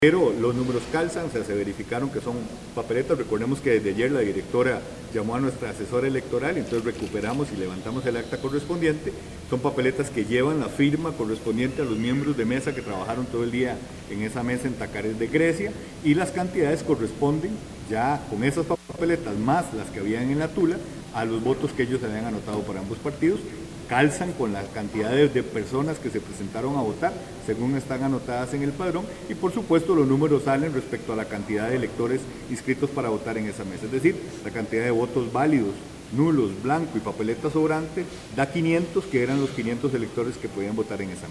Pero los números calzan, o sea, se verificaron que son papeletas. Recordemos que desde ayer la directora llamó a nuestra asesora electoral, entonces recuperamos y levantamos el acta correspondiente. Son papeletas que llevan la firma correspondiente a los miembros de mesa que trabajaron todo el día en esa mesa en Tacares de Grecia, y las cantidades corresponden ya con esas papeletas más las que habían en la tula a los votos que ellos habían anotado para ambos partidos. Calzan con las cantidades de personas que se presentaron a votar según están anotadas en el padrón, y por supuesto los números salen respecto a la cantidad de electores inscritos para votar en esa mesa, es decir, la cantidad de votos válidos, nulos, blanco y papeleta sobrante da 500, que eran los 500 electores que podían votar en esa mesa.